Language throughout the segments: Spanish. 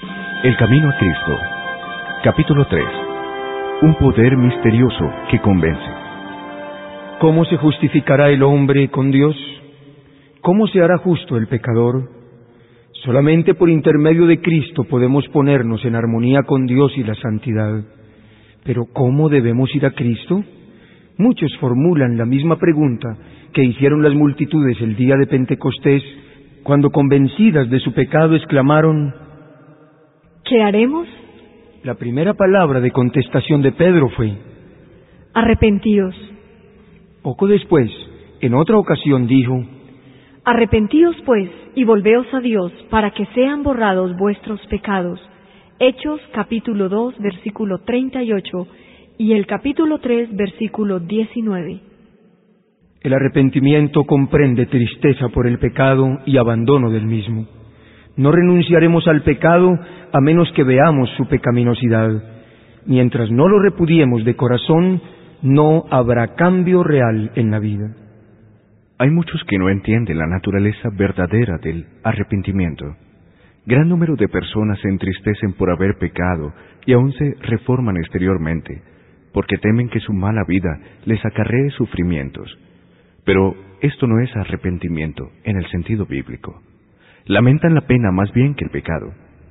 El camino a Cristo. Capítulo 3. Un poder misterioso que convence. ¿Cómo se justificará el hombre con Dios? ¿Cómo se hará justo el pecador? Solamente por intermedio de Cristo podemos ponernos en armonía con Dios y la santidad. Pero ¿cómo debemos ir a Cristo? Muchos formulan la misma pregunta que hicieron las multitudes el día de Pentecostés, cuando convencidas de su pecado exclamaron: ¿qué haremos? La primera palabra de contestación de Pedro fue: arrepentíos. Poco después, en otra ocasión dijo: arrepentíos pues, y volveos a Dios, para que sean borrados vuestros pecados. Hechos capítulo 2, versículo 38, y el capítulo 3, versículo 19. El arrepentimiento comprende tristeza por el pecado y abandono del mismo. No renunciaremos al pecado a menos que veamos su pecaminosidad. Mientras no lo repudiemos de corazón, no habrá cambio real en la vida. Hay muchos que no entienden la naturaleza verdadera del arrepentimiento. Gran número de personas se entristecen por haber pecado y aún se reforman exteriormente, porque temen que su mala vida les acarree sufrimientos. Pero esto no es arrepentimiento en el sentido bíblico. Lamentan la pena más bien que el pecado.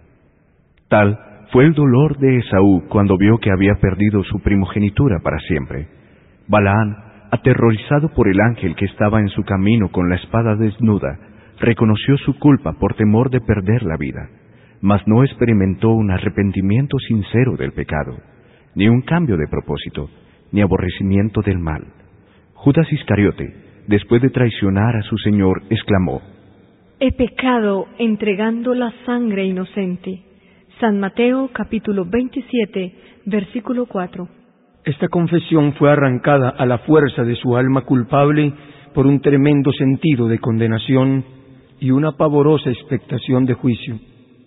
Tal fue el dolor de Esaú cuando vio que había perdido su primogenitura para siempre. Balaán, aterrorizado por el ángel que estaba en su camino con la espada desnuda, reconoció su culpa por temor de perder la vida, mas no experimentó un arrepentimiento sincero del pecado, ni un cambio de propósito, ni aborrecimiento del mal. Judas Iscariote, después de traicionar a su Señor, exclamó: he pecado entregando la sangre inocente. San Mateo capítulo 27, versículo 4. Esta confesión fue arrancada a la fuerza de su alma culpable por un tremendo sentido de condenación y una pavorosa expectación de juicio.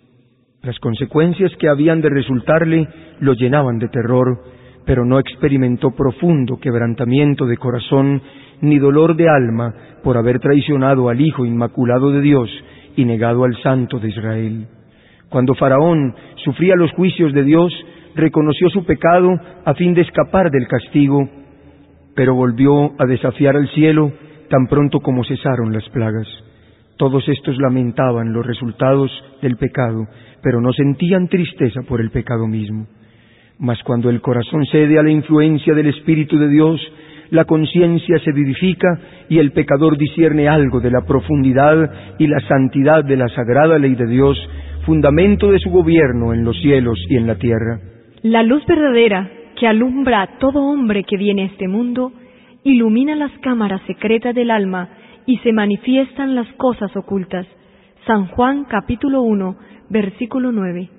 Las consecuencias que habían de resultarle lo llenaban de terror, pero no experimentó profundo quebrantamiento de corazón ni dolor de alma por haber traicionado al Hijo Inmaculado de Dios y negado al Santo de Israel. Cuando Faraón sufría los juicios de Dios, reconoció su pecado a fin de escapar del castigo, pero volvió a desafiar al cielo tan pronto como cesaron las plagas. Todos estos lamentaban los resultados del pecado, pero no sentían tristeza por el pecado mismo. Mas cuando el corazón cede a la influencia del Espíritu de Dios, la conciencia se vivifica y el pecador discierne algo de la profundidad y la santidad de la sagrada ley de Dios, fundamento de su gobierno en los cielos y en la tierra. La luz verdadera que alumbra a todo hombre que viene a este mundo, ilumina las cámaras secretas del alma y se manifiestan las cosas ocultas. San Juan capítulo 1, versículo 9.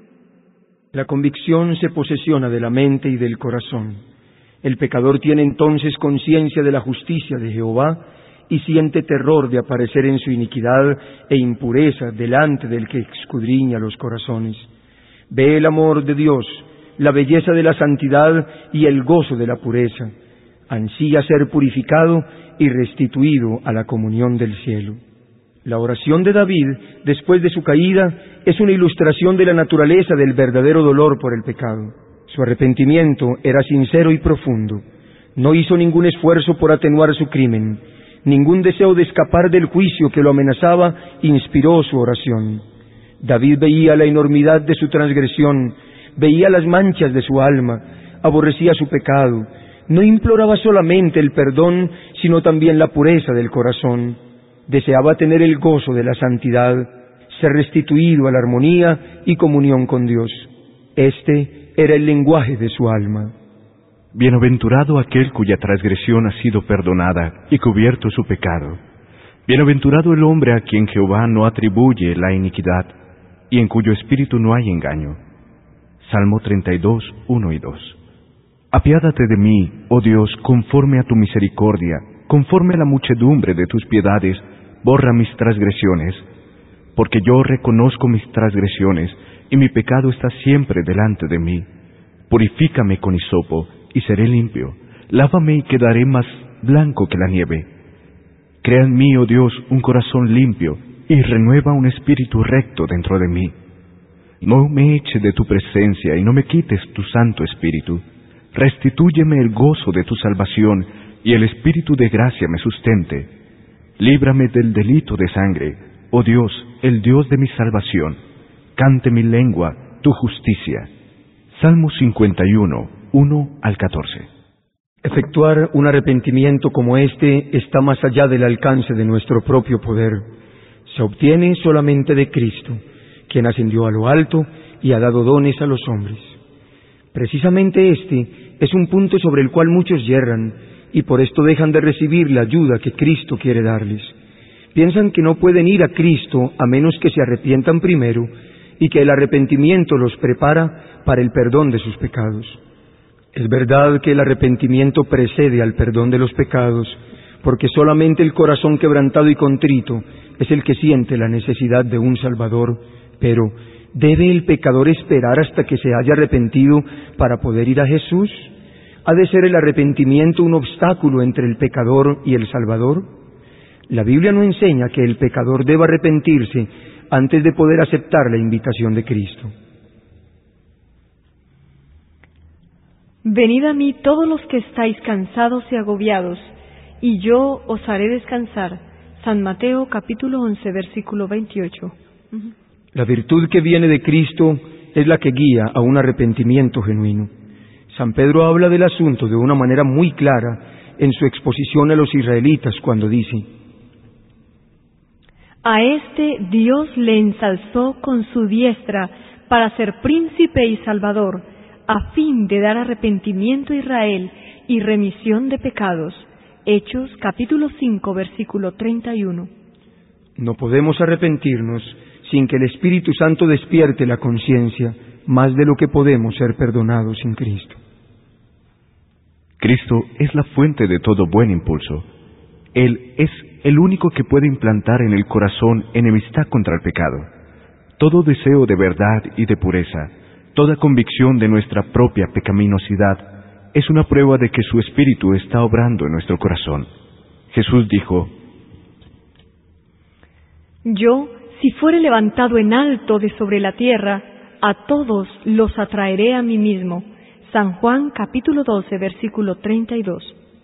La convicción se posesiona de la mente y del corazón. El pecador tiene entonces conciencia de la justicia de Jehová y siente terror de aparecer en su iniquidad e impureza delante del que escudriña los corazones. Ve el amor de Dios, la belleza de la santidad y el gozo de la pureza. Ansía ser purificado y restituido a la comunión del cielo. La oración de David, después de su caída, es una ilustración de la naturaleza del verdadero dolor por el pecado. Su arrepentimiento era sincero y profundo. No hizo ningún esfuerzo por atenuar su crimen. Ningún deseo de escapar del juicio que lo amenazaba inspiró su oración. David veía la enormidad de su transgresión, veía las manchas de su alma, aborrecía su pecado. No imploraba solamente el perdón, sino también la pureza del corazón. Deseaba tener el gozo de la santidad, ser restituido a la armonía y comunión con Dios. Este era el lenguaje de su alma. Bienaventurado aquel cuya transgresión ha sido perdonada y cubierto su pecado. Bienaventurado el hombre a quien Jehová no atribuye la iniquidad y en cuyo espíritu no hay engaño. Salmo 32, 1 y 2. Apiádate de mí, oh Dios, conforme a tu misericordia, conforme a la muchedumbre de tus piedades, borra mis transgresiones, porque yo reconozco mis transgresiones, y mi pecado está siempre delante de mí. Purifícame con hisopo, y seré limpio. Lávame y quedaré más blanco que la nieve. Crea en mí, oh Dios, un corazón limpio, y renueva un espíritu recto dentro de mí. No me eches de tu presencia y no me quites tu Santo Espíritu. Restitúyeme el gozo de tu salvación y el Espíritu de gracia me sustente. Líbrame del delito de sangre, oh Dios, el Dios de mi salvación. Cante mi lengua tu justicia. Salmo 51, 1 al 14. Efectuar un arrepentimiento como este está más allá del alcance de nuestro propio poder. Se obtiene solamente de Cristo, quien ascendió a lo alto y ha dado dones a los hombres. Precisamente este es un punto sobre el cual muchos yerran, y por esto dejan de recibir la ayuda que Cristo quiere darles. Piensan que no pueden ir a Cristo a menos que se arrepientan primero, y que el arrepentimiento los prepara para el perdón de sus pecados. Es verdad que el arrepentimiento precede al perdón de los pecados, porque solamente el corazón quebrantado y contrito es el que siente la necesidad de un Salvador, pero ¿debe el pecador esperar hasta que se haya arrepentido para poder ir a Jesús? ¿Ha de ser el arrepentimiento un obstáculo entre el pecador y el Salvador? La Biblia no enseña que el pecador deba arrepentirse antes de poder aceptar la invitación de Cristo. Venid a mí todos los que estáis cansados y agobiados, y yo os haré descansar. San Mateo capítulo 11, versículo 28. La virtud que viene de Cristo es la que guía a un arrepentimiento genuino. San Pedro habla del asunto de una manera muy clara en su exposición a los israelitas cuando dice: A este Dios le ensalzó con su diestra para ser príncipe y salvador, a fin de dar arrepentimiento a Israel y remisión de pecados. Hechos capítulo 5, versículo 31. No podemos arrepentirnos sin que el Espíritu Santo despierte la conciencia, más de lo que podemos ser perdonados sin Cristo. Cristo es la fuente de todo buen impulso. Él es el único que puede implantar en el corazón enemistad contra el pecado. Todo deseo de verdad y de pureza, toda convicción de nuestra propia pecaminosidad, es una prueba de que su Espíritu está obrando en nuestro corazón. Jesús dijo: Yo, si fuere levantado en alto de sobre la tierra, a todos los atraeré a mí mismo. San Juan capítulo 12, versículo 32.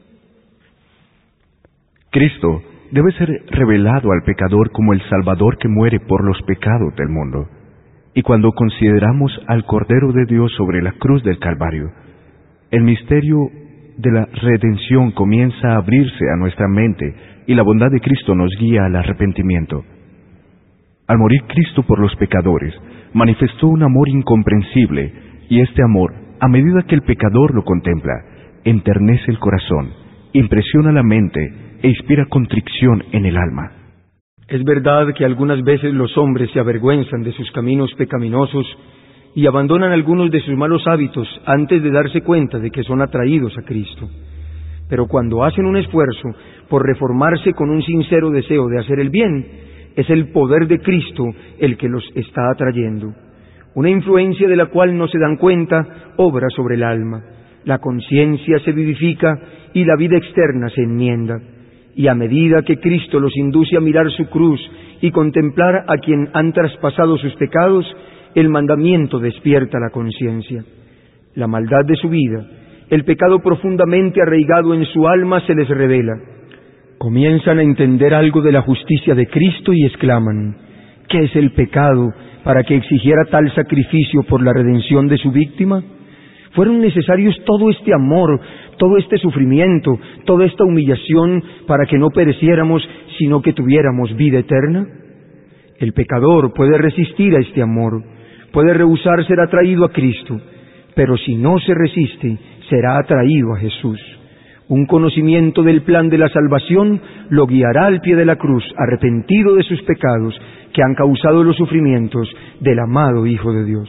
Cristo debe ser revelado al pecador como el Salvador que muere por los pecados del mundo. Y cuando consideramos al Cordero de Dios sobre la cruz del Calvario, el misterio de la redención comienza a abrirse a nuestra mente y la bondad de Cristo nos guía al arrepentimiento. Al morir Cristo por los pecadores, manifestó un amor incomprensible, y este amor, a medida que el pecador lo contempla, enternece el corazón, impresiona la mente e inspira contrición en el alma. Es verdad que algunas veces los hombres se avergüenzan de sus caminos pecaminosos y abandonan algunos de sus malos hábitos antes de darse cuenta de que son atraídos a Cristo. Pero cuando hacen un esfuerzo por reformarse con un sincero deseo de hacer el bien, es el poder de Cristo el que los está atrayendo. Una influencia de la cual no se dan cuenta obra sobre el alma. La conciencia se vivifica y la vida externa se enmienda. Y a medida que Cristo los induce a mirar su cruz y contemplar a quien han traspasado sus pecados, el mandamiento despierta la conciencia. La maldad de su vida, el pecado profundamente arraigado en su alma se les revela. Comienzan a entender algo de la justicia de Cristo y exclaman: ¿qué es el pecado para que exigiera tal sacrificio por la redención de su víctima? ¿Fueron necesarios todo este amor, todo este sufrimiento, toda esta humillación para que no pereciéramos, sino que tuviéramos vida eterna? El pecador puede resistir a este amor, puede rehusar ser atraído a Cristo, pero si no se resiste, será atraído a Jesús. Un conocimiento del plan de la salvación lo guiará al pie de la cruz, arrepentido de sus pecados que han causado los sufrimientos del amado Hijo de Dios.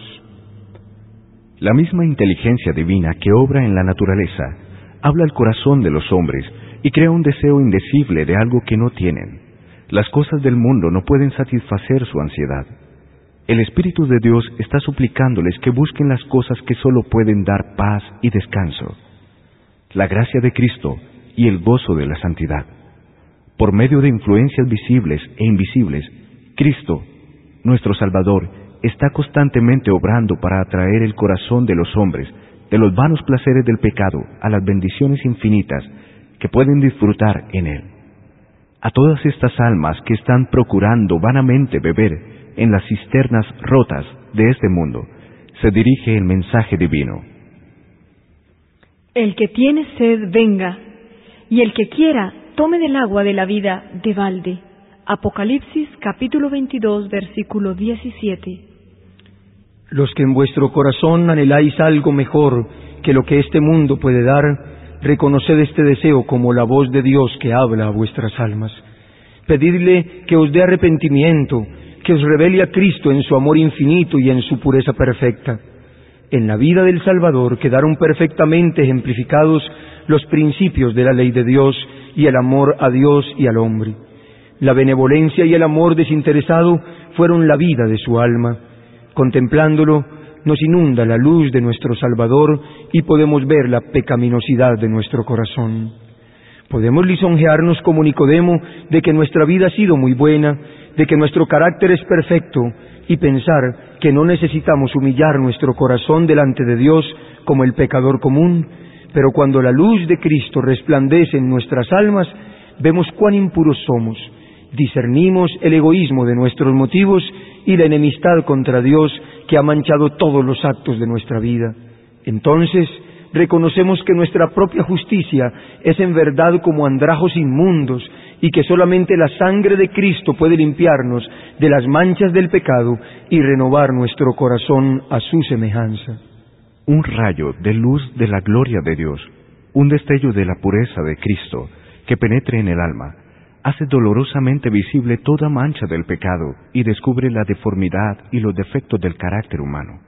La misma inteligencia divina que obra en la naturaleza habla al corazón de los hombres y crea un deseo indecible de algo que no tienen. Las cosas del mundo no pueden satisfacer su ansiedad. El Espíritu de Dios está suplicándoles que busquen las cosas que solo pueden dar paz y descanso: la gracia de Cristo y el gozo de la santidad. Por medio de influencias visibles e invisibles, Cristo, nuestro Salvador, está constantemente obrando para atraer el corazón de los hombres de los vanos placeres del pecado a las bendiciones infinitas que pueden disfrutar en él. A todas estas almas que están procurando vanamente beber en las cisternas rotas de este mundo, se dirige el mensaje divino. El que tiene sed, venga, y el que quiera, tome del agua de la vida de balde. Apocalipsis capítulo 22, versículo 17. Los que en vuestro corazón anheláis algo mejor que lo que este mundo puede dar, reconoced este deseo como la voz de Dios que habla a vuestras almas. Pedidle que os dé arrepentimiento, que os revele a Cristo en su amor infinito y en su pureza perfecta. En la vida del Salvador quedaron perfectamente ejemplificados los principios de la ley de Dios y el amor a Dios y al hombre. La benevolencia y el amor desinteresado fueron la vida de su alma. Contemplándolo, nos inunda la luz de nuestro Salvador y podemos ver la pecaminosidad de nuestro corazón. Podemos lisonjearnos como Nicodemo de que nuestra vida ha sido muy buena, de que nuestro carácter es perfecto, y pensar que no necesitamos humillar nuestro corazón delante de Dios como el pecador común, pero cuando la luz de Cristo resplandece en nuestras almas, vemos cuán impuros somos, discernimos el egoísmo de nuestros motivos y la enemistad contra Dios que ha manchado todos los actos de nuestra vida. Entonces, reconocemos que nuestra propia justicia es en verdad como andrajos inmundos y que solamente la sangre de Cristo puede limpiarnos de las manchas del pecado y renovar nuestro corazón a su semejanza. Un rayo de luz de la gloria de Dios, un destello de la pureza de Cristo que penetre en el alma, hace dolorosamente visible toda mancha del pecado y descubre la deformidad y los defectos del carácter humano.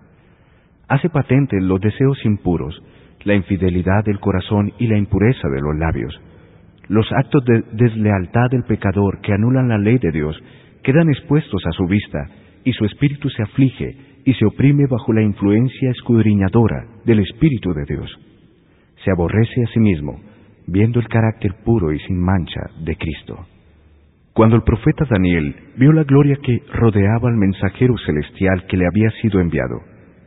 Hace patentes los deseos impuros, la infidelidad del corazón y la impureza de los labios. Los actos de deslealtad del pecador que anulan la ley de Dios quedan expuestos a su vista y su espíritu se aflige y se oprime bajo la influencia escudriñadora del Espíritu de Dios. Se aborrece a sí mismo, viendo el carácter puro y sin mancha de Cristo. Cuando el profeta Daniel vio la gloria que rodeaba al mensajero celestial que le había sido enviado,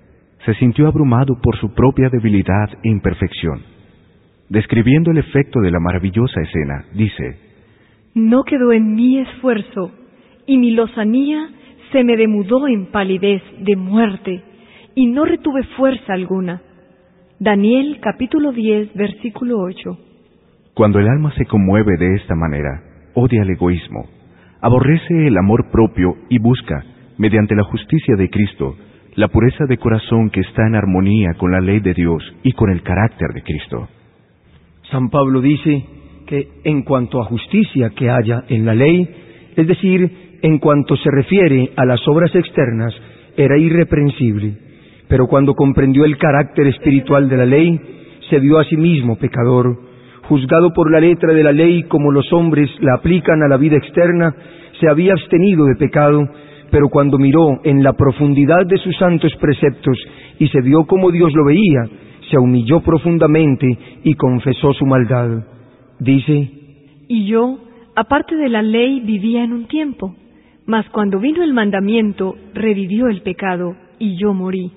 se sintió abrumado por su propia debilidad e imperfección. Describiendo el efecto de la maravillosa escena, dice: No quedó en mí esfuerzo, y mi lozanía se me demudó en palidez de muerte, y no retuve fuerza alguna. Daniel capítulo 10, versículo 8. Cuando el alma se conmueve de esta manera, odia el egoísmo, aborrece el amor propio y busca, mediante la justicia de Cristo, la pureza de corazón que está en armonía con la ley de Dios y con el carácter de Cristo. San Pablo dice que en cuanto a justicia que haya en la ley, es decir, en cuanto se refiere a las obras externas, era irreprensible, pero cuando comprendió el carácter espiritual de la ley, se vio a sí mismo pecador, juzgado por la letra de la ley como los hombres la aplican a la vida externa, se había abstenido de pecado, pero cuando miró en la profundidad de sus santos preceptos y se vio como Dios lo veía, se humilló profundamente y confesó su maldad. Dice: Y yo, aparte de la ley, vivía en un tiempo, mas cuando vino el mandamiento, revivió el pecado, y yo morí.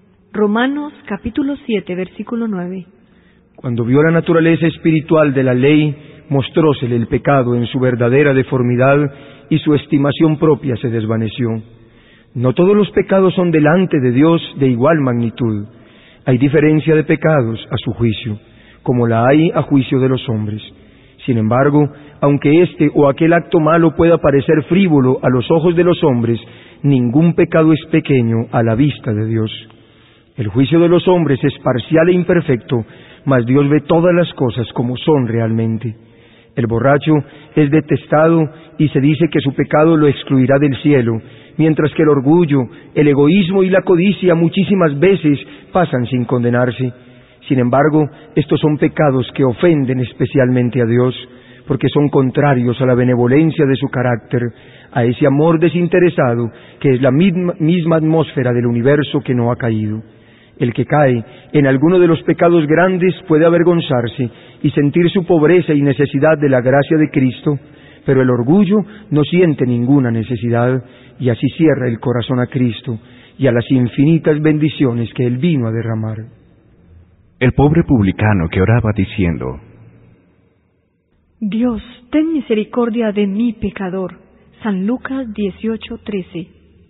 Romanos capítulo 7, versículo 9. Cuando vio la naturaleza espiritual de la ley, mostrósele el pecado en su verdadera deformidad y su estimación propia se desvaneció. No todos los pecados son delante de Dios de igual magnitud. Hay diferencia de pecados a su juicio, como la hay a juicio de los hombres. Sin embargo, aunque este o aquel acto malo pueda parecer frívolo a los ojos de los hombres, ningún pecado es pequeño a la vista de Dios. El juicio de los hombres es parcial e imperfecto, mas Dios ve todas las cosas como son realmente. El borracho es detestado y se dice que su pecado lo excluirá del cielo, mientras que el orgullo, el egoísmo y la codicia muchísimas veces pasan sin condenarse. Sin embargo, estos son pecados que ofenden especialmente a Dios, porque son contrarios a la benevolencia de su carácter, a ese amor desinteresado que es la misma atmósfera del universo que no ha caído. El que cae en alguno de los pecados grandes puede avergonzarse y sentir su pobreza y necesidad de la gracia de Cristo, pero el orgullo no siente ninguna necesidad y así cierra el corazón a Cristo y a las infinitas bendiciones que Él vino a derramar. El pobre publicano que oraba diciendo: Dios, ten misericordia de mí, pecador. San Lucas 18:13.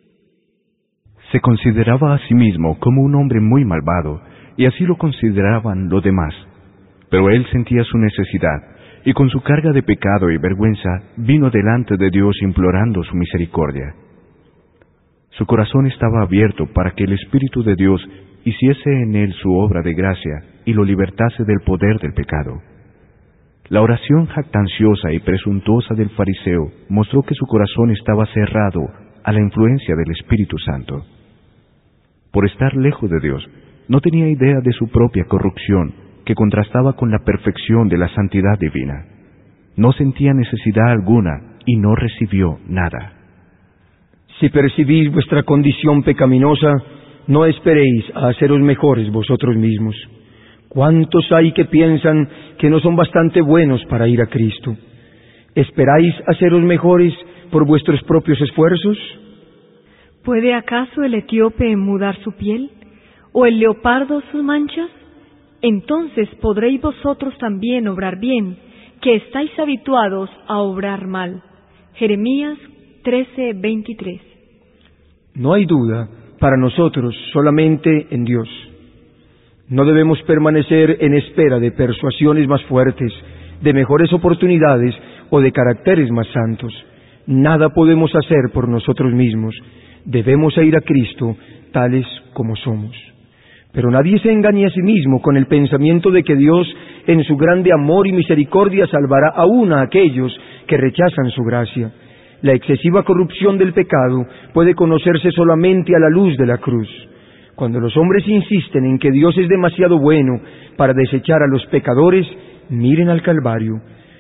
Se consideraba a sí mismo como un hombre muy malvado, y así lo consideraban los demás. Pero él sentía su necesidad, y con su carga de pecado y vergüenza vino delante de Dios implorando su misericordia. Su corazón estaba abierto para que el Espíritu de Dios hiciese en él su obra de gracia y lo libertase del poder del pecado. La oración jactanciosa y presuntuosa del fariseo mostró que su corazón estaba cerrado a la influencia del Espíritu Santo. Por estar lejos de Dios, no tenía idea de su propia corrupción, que contrastaba con la perfección de la santidad divina. No sentía necesidad alguna y no recibió nada. Si percibís vuestra condición pecaminosa, no esperéis a haceros mejores vosotros mismos. ¿Cuántos hay que piensan que no son bastante buenos para ir a Cristo? ¿Esperáis haceros mejores por vuestros propios esfuerzos? ¿Puede acaso el etíope mudar su piel? ¿O el leopardo sus manchas? Entonces podréis vosotros también obrar bien, que estáis habituados a obrar mal. Jeremías 13:23. No hay duda para nosotros solamente en Dios. No debemos permanecer en espera de persuasiones más fuertes, de mejores oportunidades o de caracteres más santos. Nada podemos hacer por nosotros mismos. Debemos ir a Cristo tales como somos. Pero nadie se engañe a sí mismo con el pensamiento de que Dios, en su grande amor y misericordia, salvará aún a aquellos que rechazan su gracia. La excesiva corrupción del pecado puede conocerse solamente a la luz de la cruz. Cuando los hombres insisten en que Dios es demasiado bueno para desechar a los pecadores, miren al Calvario.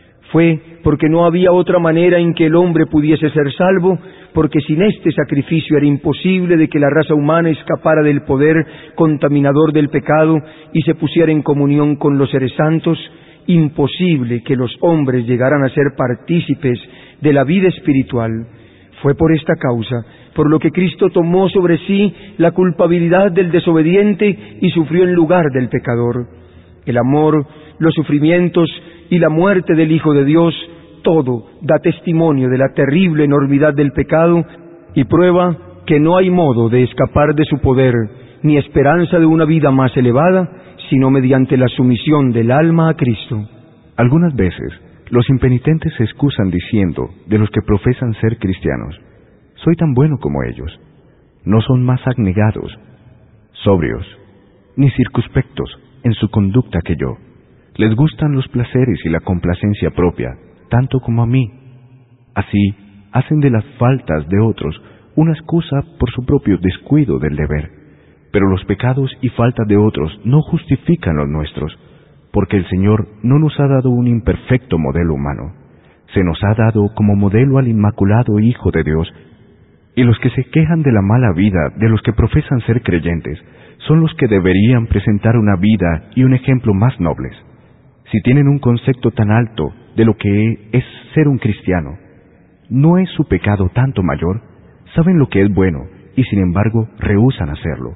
Fue porque no había otra manera en que el hombre pudiese ser salvo, porque sin este sacrificio era imposible de que la raza humana escapara del poder contaminador del pecado y se pusiera en comunión con los seres santos, imposible que los hombres llegaran a ser partícipes de la vida espiritual. Fue por esta causa por lo que Cristo tomó sobre sí la culpabilidad del desobediente y sufrió en lugar del pecador. El amor, los sufrimientos y la muerte del Hijo de Dios, todo da testimonio de la terrible enormidad del pecado y prueba que no hay modo de escapar de su poder, ni esperanza de una vida más elevada, sino mediante la sumisión del alma a Cristo. Algunas veces, los impenitentes se excusan diciendo de los que profesan ser cristianos: soy tan bueno como ellos. No son más abnegados, sobrios, ni circunspectos en su conducta que yo. Les gustan los placeres y la complacencia propia, tanto como a mí. Así, hacen de las faltas de otros una excusa por su propio descuido del deber. Pero los pecados y faltas de otros no justifican los nuestros, porque el Señor no nos ha dado un imperfecto modelo humano. Se nos ha dado como modelo al inmaculado Hijo de Dios, y los que se quejan de la mala vida de los que profesan ser creyentes son los que deberían presentar una vida y un ejemplo más nobles. Si tienen un concepto tan alto de lo que es ser un cristiano, ¿no es su pecado tanto mayor? Saben lo que es bueno y sin embargo rehúsan hacerlo.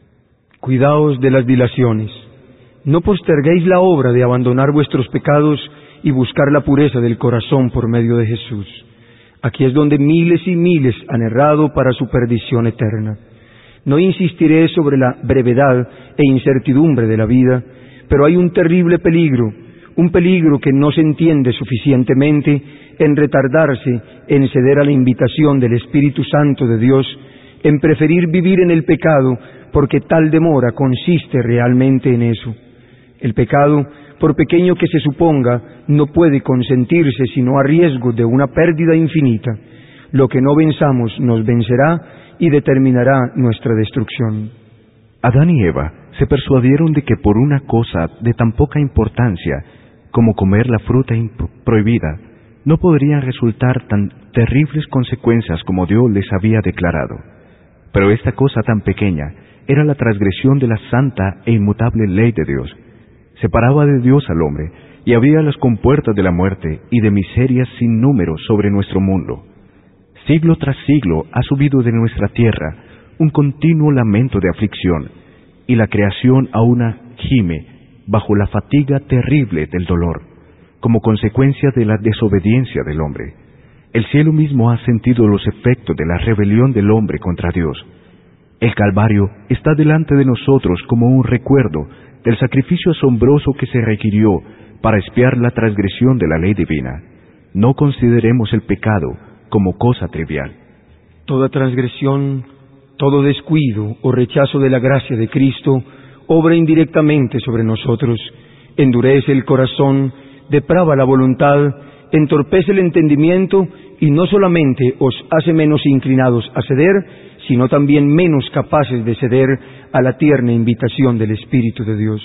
Cuidaos de las dilaciones. No posterguéis la obra de abandonar vuestros pecados y buscar la pureza del corazón por medio de Jesús. Aquí es donde miles y miles han errado para su perdición eterna. No insistiré sobre la brevedad e incertidumbre de la vida, pero hay un terrible peligro, un peligro que no se entiende suficientemente en retardarse en ceder a la invitación del Espíritu Santo de Dios, en preferir vivir en el pecado, porque tal demora consiste realmente en eso. El pecado, por pequeño que se suponga, no puede consentirse sino a riesgo de una pérdida infinita. Lo que no venzamos nos vencerá y determinará nuestra destrucción. Adán y Eva se persuadieron de que por una cosa de tan poca importancia como comer la fruta prohibida, no podrían resultar tan terribles consecuencias como Dios les había declarado. Pero esta cosa tan pequeña era la transgresión de la santa e inmutable ley de Dios. Separaba de Dios al hombre y había las compuertas de la muerte y de miserias sin número sobre nuestro mundo. Siglo tras siglo ha subido de nuestra tierra un continuo lamento de aflicción, y la creación aún gime bajo la fatiga terrible del dolor, como consecuencia de la desobediencia del hombre. El cielo mismo ha sentido los efectos de la rebelión del hombre contra Dios. El Calvario está delante de nosotros como un recuerdo del sacrificio asombroso que se requirió para expiar la transgresión de la ley divina. No consideremos el pecado como cosa trivial. Toda transgresión, todo descuido o rechazo de la gracia de Cristo obra indirectamente sobre nosotros, endurece el corazón, deprava la voluntad, entorpece el entendimiento y no solamente os hace menos inclinados a ceder, sino también menos capaces de ceder a la tierna invitación del Espíritu de Dios.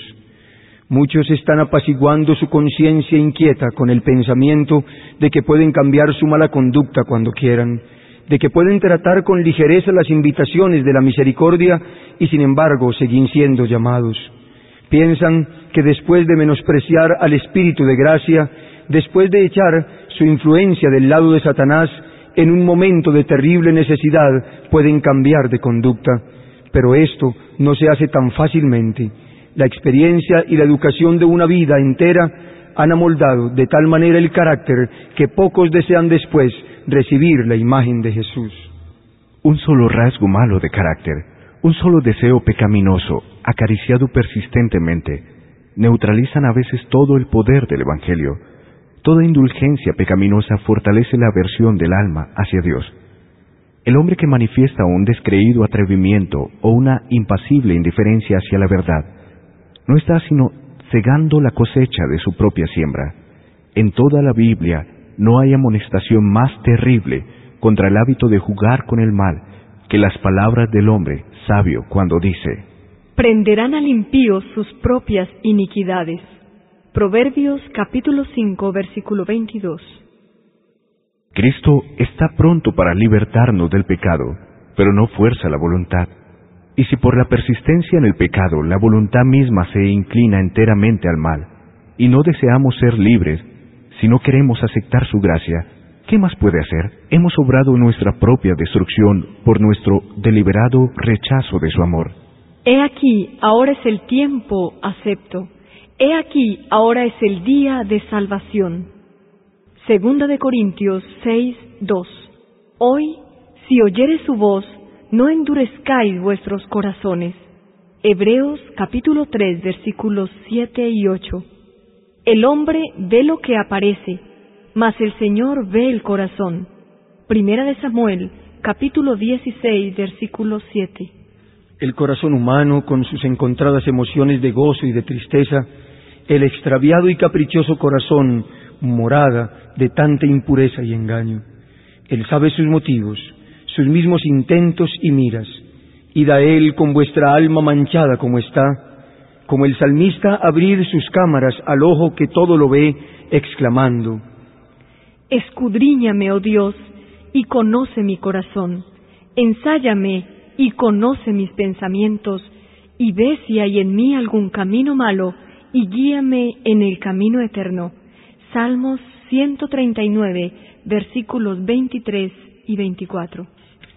Muchos están apaciguando su conciencia inquieta con el pensamiento de que pueden cambiar su mala conducta cuando quieran, de que pueden tratar con ligereza las invitaciones de la misericordia y sin embargo seguir siendo llamados. Piensan que después de menospreciar al Espíritu de gracia, después de echar su influencia del lado de Satanás, en un momento de terrible necesidad pueden cambiar de conducta, pero esto no se hace tan fácilmente. La experiencia y la educación de una vida entera han amoldado de tal manera el carácter que pocos desean después recibir la imagen de Jesús. Un solo rasgo malo de carácter, un solo deseo pecaminoso, acariciado persistentemente, neutralizan a veces todo el poder del Evangelio. Toda indulgencia pecaminosa fortalece la aversión del alma hacia Dios. El hombre que manifiesta un descreído atrevimiento o una impasible indiferencia hacia la verdad, no está sino cegando la cosecha de su propia siembra. En toda la Biblia no hay amonestación más terrible contra el hábito de jugar con el mal que las palabras del hombre sabio cuando dice: prenderán al impío sus propias iniquidades. Proverbios capítulo 5, versículo 22. Cristo está pronto para libertarnos del pecado, pero no fuerza la voluntad. Y si por la persistencia en el pecado la voluntad misma se inclina enteramente al mal, y no deseamos ser libres, si no queremos aceptar su gracia, ¿qué más puede hacer? Hemos obrado nuestra propia destrucción por nuestro deliberado rechazo de su amor. He aquí, ahora es el tiempo acepto. He aquí, ahora es el día de salvación. Segunda de Corintios 6, 2. Hoy, si oyeres su voz, no endurezcáis vuestros corazones. Hebreos capítulo 3, versículos 7 y 8. El hombre ve lo que aparece, mas el Señor ve el corazón. Primera de Samuel capítulo 16, versículo 7. El corazón humano, con sus encontradas emociones de gozo y de tristeza, el extraviado y caprichoso corazón, morada de tanta impureza y engaño. Él sabe sus motivos, sus mismos intentos y miras. Id a él con vuestra alma manchada como está, como el salmista abrir sus cámaras al ojo que todo lo ve, exclamando: escudriñame, oh Dios, y conoce mi corazón. Ensáyame y conoce mis pensamientos, y ve si hay en mí algún camino malo, y guíame en el camino eterno. Salmos 139, versículos 23 y 24.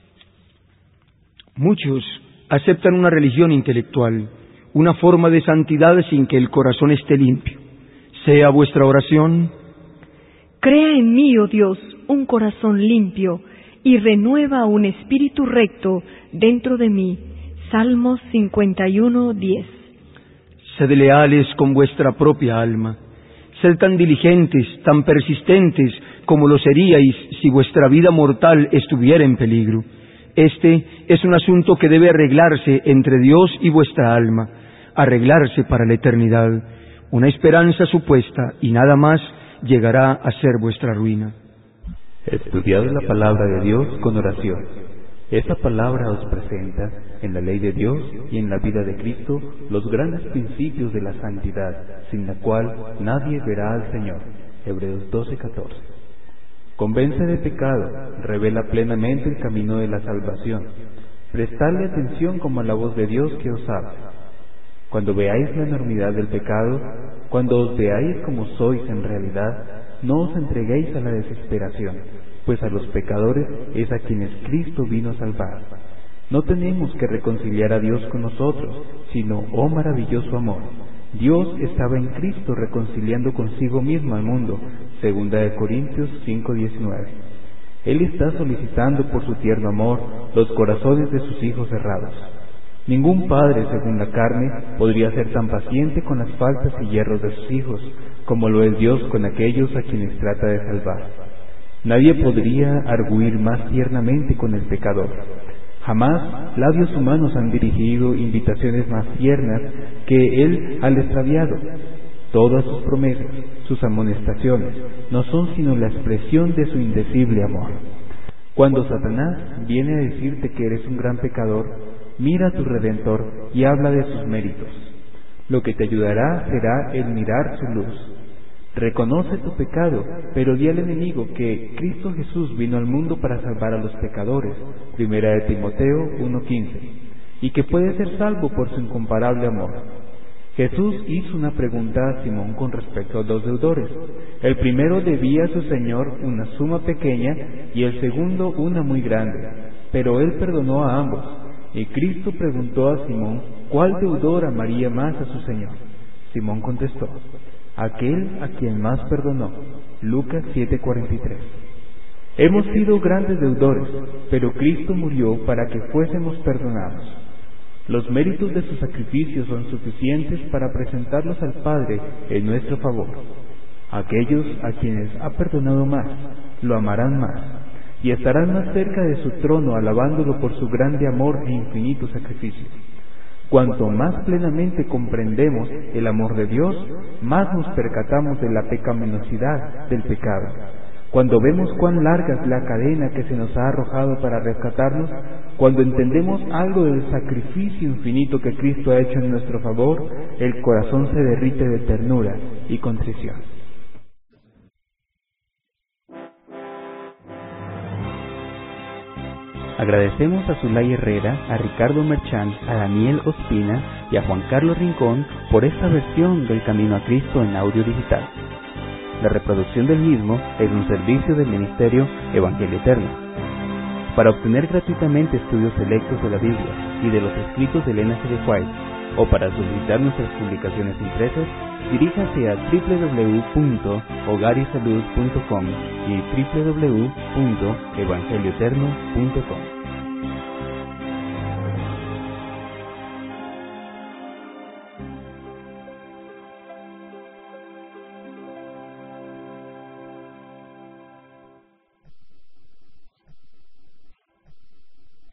Muchos aceptan una religión intelectual, una forma de santidad sin que el corazón esté limpio. Sea vuestra oración: crea en mí, oh Dios, un corazón limpio, y renueva un espíritu recto dentro de mí. Salmos 51, 10. Sed leales con vuestra propia alma. Sed tan diligentes, tan persistentes como lo seríais si vuestra vida mortal estuviera en peligro. Este es un asunto que debe arreglarse entre Dios y vuestra alma, arreglarse para la eternidad. Una esperanza supuesta y nada más llegará a ser vuestra ruina. Estudiad la palabra de Dios con oración. Esa palabra os presenta, en la ley de Dios y en la vida de Cristo, los grandes principios de la santidad, sin la cual nadie verá al Señor. Hebreos 12:14. Convence de pecado, revela plenamente el camino de la salvación. Prestadle atención como a la voz de Dios que os habla. Cuando veáis la enormidad del pecado, cuando os veáis como sois en realidad, no os entreguéis a la desesperación, pues a los pecadores es a quienes Cristo vino a salvar. No tenemos que reconciliar a Dios con nosotros, sino, oh maravilloso amor, Dios estaba en Cristo reconciliando consigo mismo al mundo, 2 Corintios 5:19. Él está solicitando por su tierno amor los corazones de sus hijos errados. Ningún padre, según la carne, podría ser tan paciente con las faltas y hierros de sus hijos, como lo es Dios con aquellos a quienes trata de salvar. Nadie podría arguir más tiernamente con el pecador. Jamás labios humanos han dirigido invitaciones más tiernas que él al extraviado. Todas sus promesas, sus amonestaciones, no son sino la expresión de su indecible amor. Cuando Satanás viene a decirte que eres un gran pecador, mira a tu Redentor y habla de sus méritos. Lo que te ayudará será el mirar su luz. Reconoce tu pecado, pero di al enemigo que Cristo Jesús vino al mundo para salvar a los pecadores, 1 Timoteo 1:15, y que puede ser salvo por su incomparable amor. Jesús hizo una pregunta a Simón con respecto a los deudores. El primero debía a su Señor una suma pequeña y el segundo una muy grande, pero él perdonó a ambos. Y Cristo preguntó a Simón cuál deudor amaría más a su Señor. Simón contestó: aquel a quien más perdonó. Lucas 7:43. Hemos sido grandes deudores, pero Cristo murió para que fuésemos perdonados. Los méritos de su sacrificio son suficientes para presentarlos al Padre en nuestro favor. Aquellos a quienes ha perdonado más, lo amarán más, y estarán más cerca de su trono alabándolo por su grande amor e infinito sacrificio. Cuanto más plenamente comprendemos el amor de Dios, más nos percatamos de la pecaminosidad del pecado. Cuando vemos cuán larga es la cadena que se nos ha arrojado para rescatarnos, cuando entendemos algo del sacrificio infinito que Cristo ha hecho en nuestro favor, el corazón se derrite de ternura y contrición. Agradecemos a Zulay Herrera, a Ricardo Merchán, a Daniel Ospina y a Juan Carlos Rincón por esta versión del Camino a Cristo en audio digital. La reproducción del mismo es un servicio del Ministerio Evangelio Eterno. Para obtener gratuitamente estudios selectos de la Biblia y de los escritos de Elena G. de White, o para solicitar nuestras publicaciones impresas, diríjase a www.hogarisalud.com y www.evangelioeterno.com.